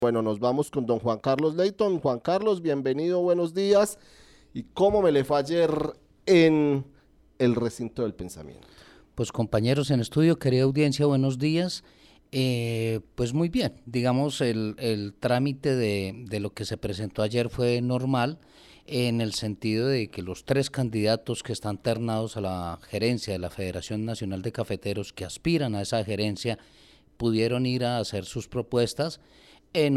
Bueno, nos vamos con don Juan Carlos Leyton. Juan Carlos, bienvenido, buenos días. ¿Y cómo me le fue ayer en el recinto del pensamiento? Pues compañeros en estudio, querida audiencia, buenos días. Pues muy bien, digamos el trámite de lo que se presentó ayer fue normal en el sentido de que los 3 candidatos que están ternados a la gerencia de la Federación Nacional de Cafeteros, que aspiran a esa gerencia, pudieron ir a hacer sus propuestas en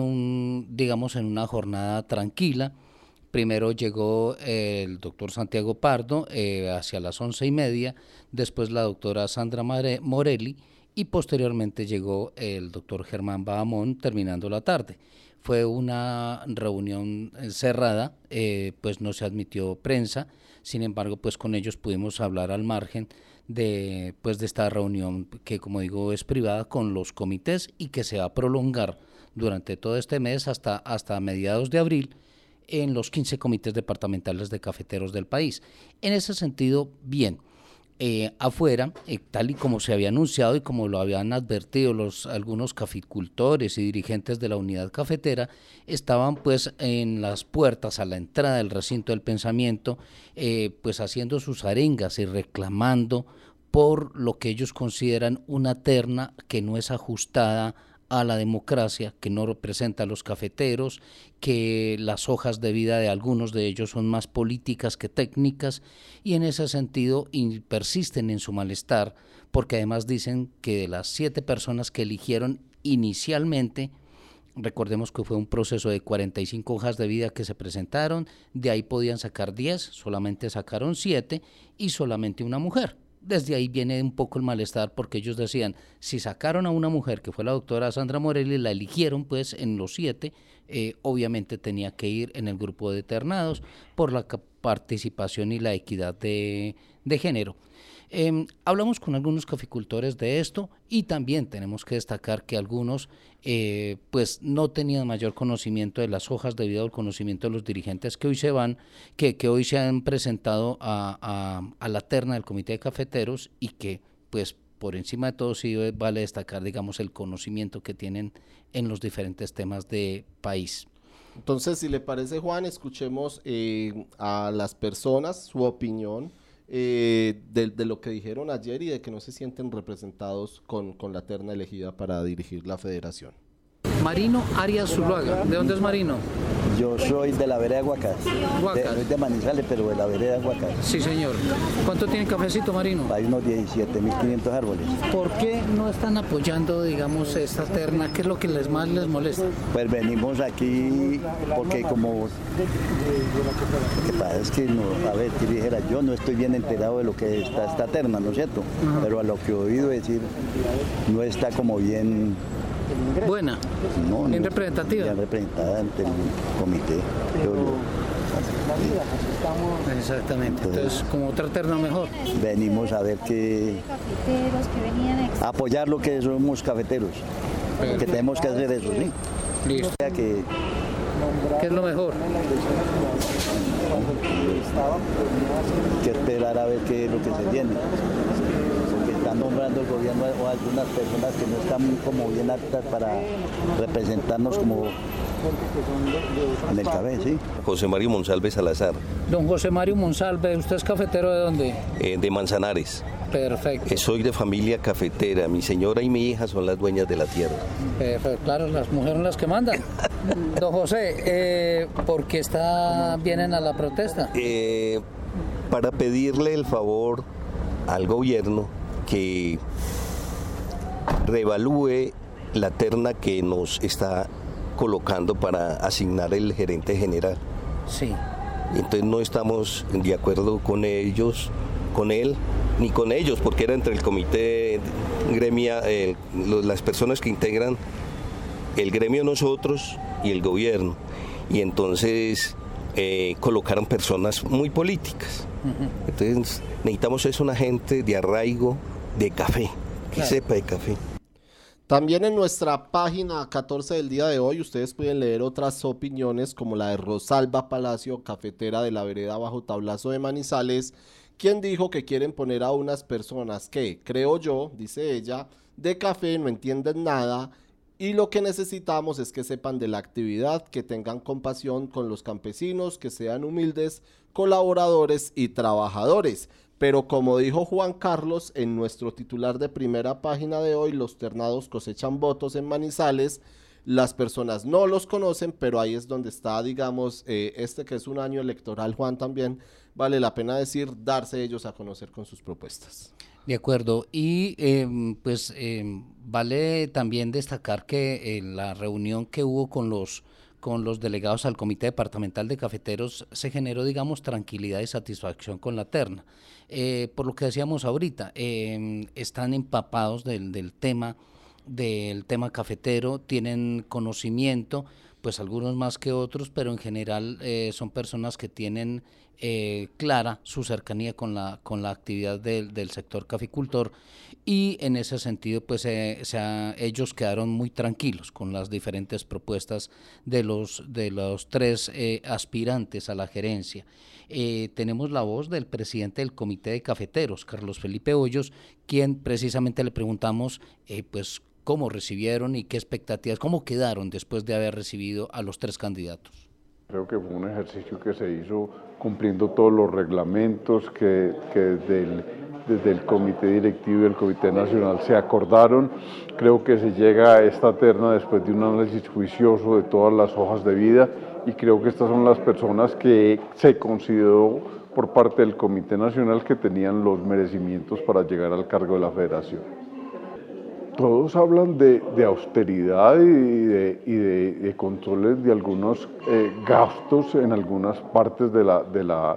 en una jornada tranquila. Primero llegó el doctor Santiago Pardo hacia las 11:30, después la doctora Sandra Morelli y posteriormente llegó el doctor Germán Bahamón terminando la tarde. Fue una reunión cerrada, pues no se admitió prensa, sin embargo pues con ellos pudimos hablar al margen de esta reunión que, como digo, es privada con los comités y que se va a prolongar durante todo este mes hasta mediados de abril en los 15 comités departamentales de cafeteros del país. En ese sentido, bien, afuera, tal y como se había anunciado y como lo habían advertido algunos caficultores y dirigentes de la unidad cafetera, estaban pues en las puertas a la entrada del recinto del pensamiento, pues haciendo sus arengas y reclamando por lo que ellos consideran una terna que no es ajustada a la democracia, que no representa a los cafeteros, que las hojas de vida de algunos de ellos son más políticas que técnicas, y en ese sentido persisten en su malestar, porque además dicen que de las 7 personas que eligieron inicialmente, recordemos que fue un proceso de 45 hojas de vida que se presentaron, de ahí podían sacar 10, solamente sacaron 7 y solamente una mujer. Desde ahí viene un poco el malestar, porque ellos decían, si sacaron a una mujer que fue la doctora Sandra Morelli, la eligieron pues en los 7, obviamente tenía que ir en el grupo de ternados por la participación y la equidad de género. Hablamos con algunos caficultores de esto y también tenemos que destacar que algunos pues no tenían mayor conocimiento de las hojas de vida o el conocimiento de los dirigentes que hoy que hoy se han presentado a la terna del comité de cafeteros, y que pues por encima de todo sí vale destacar, digamos, el conocimiento que tienen en los diferentes temas de país. Entonces, si le parece, Juan, escuchemos a las personas su opinión de lo que dijeron ayer y de que no se sienten representados con la terna elegida para dirigir la federación. Marino Arias Zuluaga, ¿de dónde es Marino? Yo soy de la vereda de Huacas. Soy de Manizales, pero de la vereda de Huacas. Sí, señor. ¿Cuánto tiene cafecito, Marino? Hay unos 17.500 árboles. ¿Por qué no están apoyando, digamos, esta terna? ¿Qué es lo que más les molesta? Pues venimos aquí porque como... Lo que pasa es que, no, a ver, ¿qué dijera? Yo no estoy bien enterado de lo que está esta terna, ¿no es cierto? Uh-huh. Pero a lo que he oído decir, no está como bien... Buena, bien representativa. Bien representada ante el comité. Exactamente, entonces como otra terna mejor. Venimos a ver que apoyar lo que somos cafeteros, que tenemos que hacer eso, ¿sí? Listo. ¿Qué es lo mejor? Que esperar a ver qué es lo que se viene. Están nombrando el gobierno o algunas personas que no están como bien aptas para representarnos como en el café, ¿sí? José Mario Monsalve Salazar. Don José Mario Monsalve, ¿usted es cafetero de dónde? De Manzanares. Perfecto. Soy de familia cafetera, mi señora y mi hija son las dueñas de la tierra. Perfecto, claro, las mujeres son las que mandan. Don José, ¿por qué vienen a la protesta? Para pedirle el favor al gobierno que reevalúe la terna que nos está colocando para asignar el gerente general. Sí. Entonces no estamos de acuerdo con ellos, con él, ni con ellos, porque era entre el comité gremia, las personas que integran el gremio, nosotros y el gobierno. Y entonces colocaron personas muy políticas. Uh-huh. Entonces necesitamos una gente de arraigo, de café, que claro, sepa de café. También en nuestra página 14 del día de hoy ustedes pueden leer otras opiniones como la de Rosalba Palacio, cafetera de la vereda Bajo Tablazo de Manizales, quien dijo que quieren poner a unas personas que, creo yo, dice ella, de café no entienden nada y lo que necesitamos es que sepan de la actividad, que tengan compasión con los campesinos, que sean humildes, colaboradores y trabajadores. Pero como dijo Juan Carlos en nuestro titular de primera página de hoy, los ternados cosechan votos en Manizales. Las personas no los conocen, pero ahí es donde está, digamos, este que es un año electoral, Juan, también vale la pena decir, darse ellos a conocer con sus propuestas. De acuerdo, y vale también destacar que la reunión que hubo con los delegados al Comité Departamental de Cafeteros se generó, digamos, tranquilidad y satisfacción con la terna. Por lo que decíamos ahorita, están empapados del tema cafetero, tienen conocimiento, pues algunos más que otros, pero en general son personas que tienen clara su cercanía con la actividad del sector caficultor, y en ese sentido pues ellos quedaron muy tranquilos con las diferentes propuestas de los tres aspirantes a la gerencia. Tenemos la voz del presidente del Comité de Cafeteros, Carlos Felipe Hoyos, quien precisamente le preguntamos pues cómo recibieron y qué expectativas, cómo quedaron después de haber recibido a los tres candidatos. Creo que fue un ejercicio que se hizo cumpliendo todos los reglamentos que desde el Comité Directivo y el Comité Nacional se acordaron. Creo que se llega a esta terna después de un análisis juicioso de todas las hojas de vida, y creo que estas son las personas que se consideró por parte del Comité Nacional que tenían los merecimientos para llegar al cargo de la federación. Todos hablan de austeridad y de controles de algunos gastos en algunas partes de la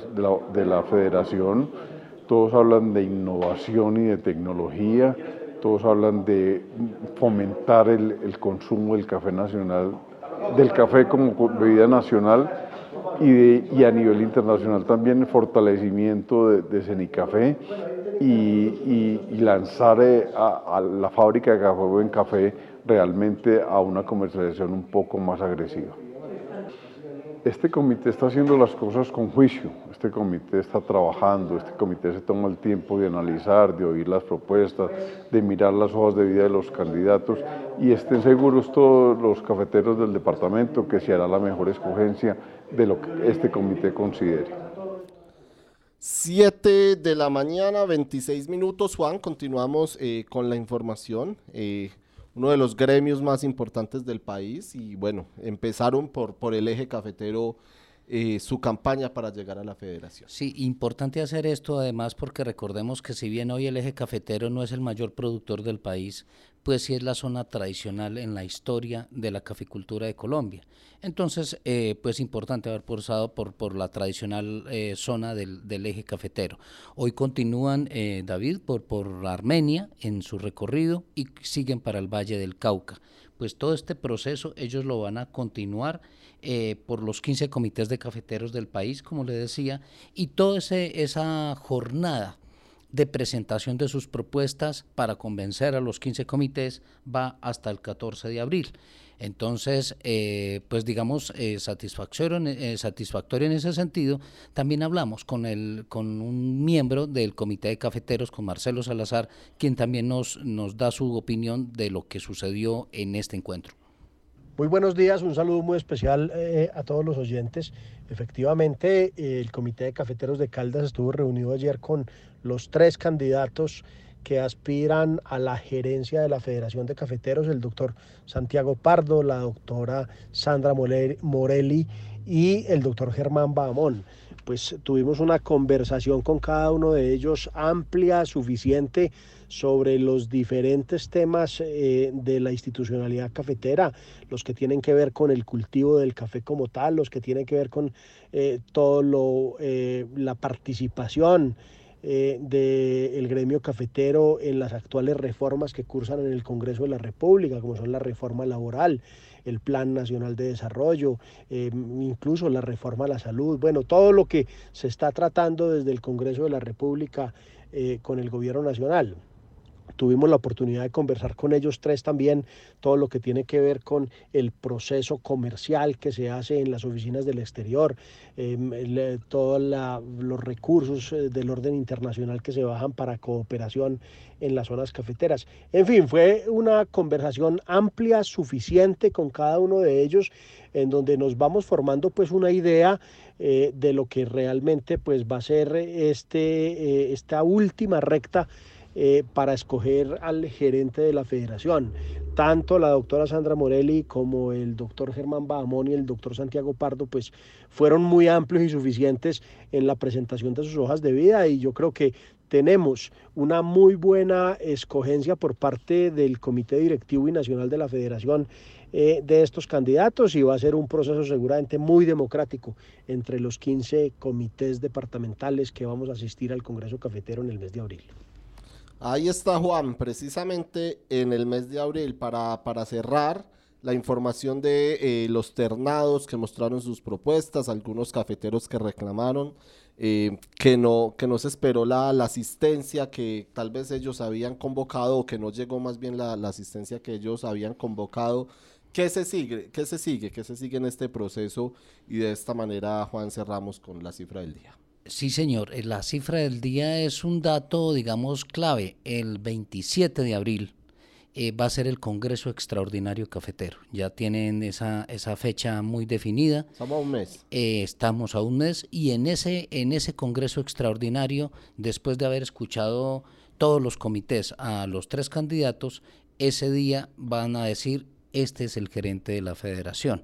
federación. Todos hablan de innovación y de tecnología. Todos hablan de fomentar el consumo del café nacional, del café como bebida nacional, y a nivel internacional también el fortalecimiento de Cenicafé y lanzar a la fábrica de Café Buen Café realmente a una comercialización un poco más agresiva. Este comité está haciendo las cosas con juicio, este comité está trabajando, este comité se toma el tiempo de analizar, de oír las propuestas, de mirar las hojas de vida de los candidatos, y estén seguros todos los cafeteros del departamento que se hará la mejor escogencia de lo que este comité considere. 7 de la mañana, 26 minutos, Juan, continuamos con la información. Uno de los gremios más importantes del país, y bueno, empezaron por el eje cafetero su campaña para llegar a la federación. Sí, importante hacer esto además porque recordemos que si bien hoy el eje cafetero no es el mayor productor del país, pues sí es la zona tradicional en la historia de la caficultura de Colombia. Entonces, pues importante haber pasado por la tradicional zona del eje cafetero. Hoy continúan, David, por Armenia en su recorrido y siguen para el Valle del Cauca. Pues todo este proceso ellos lo van a continuar por los 15 comités de cafeteros del país, como le decía, y toda esa jornada de presentación de sus propuestas para convencer a los 15 comités va hasta el 14 de abril. Entonces, pues digamos, satisfactorio en ese sentido. También hablamos con un miembro del Comité de Cafeteros, con Marcelo Salazar, quien también nos da su opinión de lo que sucedió en este encuentro. Muy buenos días, un saludo muy especial a todos los oyentes. Efectivamente, el Comité de Cafeteros de Caldas estuvo reunido ayer con los tres candidatos que aspiran a la gerencia de la Federación de Cafeteros, el doctor Santiago Pardo, la doctora Sandra Morelli y el doctor Germán Bahamón. Pues tuvimos una conversación con cada uno de ellos amplia, suficiente, sobre los diferentes temas de la institucionalidad cafetera, los que tienen que ver con el cultivo del café como tal, los que tienen que ver con la participación del gremio cafetero en las actuales reformas que cursan en el Congreso de la República, como son la reforma laboral, el Plan Nacional de Desarrollo, incluso la reforma a la salud, bueno, todo lo que se está tratando desde el Congreso de la República con el Gobierno Nacional. Tuvimos la oportunidad de conversar con ellos tres también, todo lo que tiene que ver con el proceso comercial que se hace en las oficinas del exterior, todos los recursos del orden internacional que se bajan para cooperación en las zonas cafeteras. En fin, fue una conversación amplia, suficiente con cada uno de ellos, en donde nos vamos formando pues una idea de lo que realmente pues va a ser esta última recta para escoger al gerente de la federación. Tanto la doctora Sandra Morelli como el doctor Germán Bahamón y el doctor Santiago Pardo pues fueron muy amplios y suficientes en la presentación de sus hojas de vida, y yo creo que tenemos una muy buena escogencia por parte del Comité Directivo y Nacional de la Federación de estos candidatos, y va a ser un proceso seguramente muy democrático entre los 15 comités departamentales que vamos a asistir al Congreso Cafetero en el mes de abril. Ahí está, Juan, precisamente en el mes de abril, para cerrar la información de los ternados que mostraron sus propuestas, algunos cafeteros que reclamaron que no se esperó la asistencia que tal vez ellos habían convocado, o que no llegó más bien la asistencia que ellos habían convocado. ¿Qué se sigue? ¿Qué se sigue en este proceso? Y de esta manera, Juan, cerramos con la cifra del día. Sí, señor, la cifra del día es un dato, digamos, clave. El 27 de abril va a ser el Congreso Extraordinario Cafetero. Ya tienen esa fecha muy definida. Estamos a un mes. Estamos a un mes, y en ese Congreso Extraordinario, después de haber escuchado todos los comités a los tres candidatos, ese día van a decir: este es el gerente de la federación.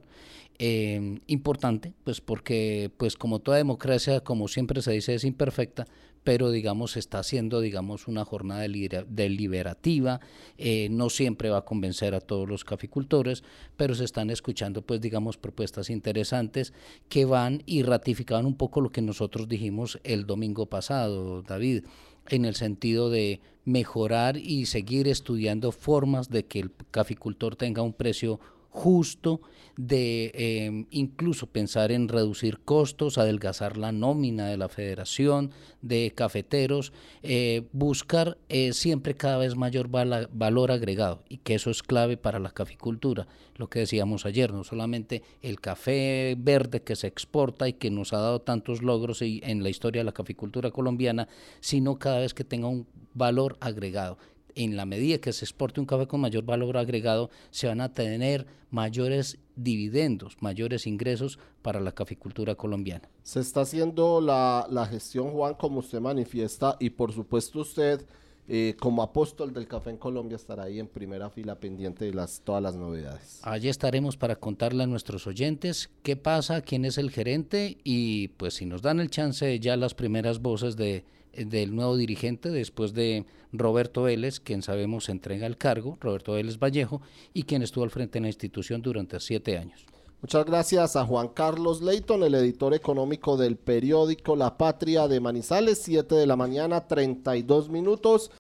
Importante, pues porque pues como toda democracia, como siempre se dice, es imperfecta, pero digamos está haciendo una jornada deliberativa, no siempre va a convencer a todos los caficultores, pero se están escuchando pues propuestas interesantes que van y ratifican un poco lo que nosotros dijimos el domingo pasado, David, en el sentido de mejorar y seguir estudiando formas de que el caficultor tenga un precio justo, de incluso pensar en reducir costos, adelgazar la nómina de la federación de cafeteros, buscar siempre cada vez mayor valor agregado, y que eso es clave para la caficultura. Lo que decíamos ayer, no solamente el café verde que se exporta y que nos ha dado tantos logros en la historia de la caficultura colombiana, sino cada vez que tenga un valor agregado. En la medida que se exporte un café con mayor valor agregado, se van a tener mayores dividendos, mayores ingresos para la caficultura colombiana. Se está haciendo la gestión, Juan, como usted manifiesta, y por supuesto usted, como apóstol del café en Colombia, estará ahí en primera fila pendiente de todas las novedades. Allí estaremos para contarle a nuestros oyentes qué pasa, quién es el gerente, y pues si nos dan el chance, ya las primeras voces del nuevo dirigente después de Roberto Vélez, quien sabemos se entrega el cargo, Roberto Vélez Vallejo, y quien estuvo al frente de la institución durante 7 años. Muchas gracias a Juan Carlos Leyton, el editor económico del periódico La Patria de Manizales, 7 de la mañana, 32 minutos.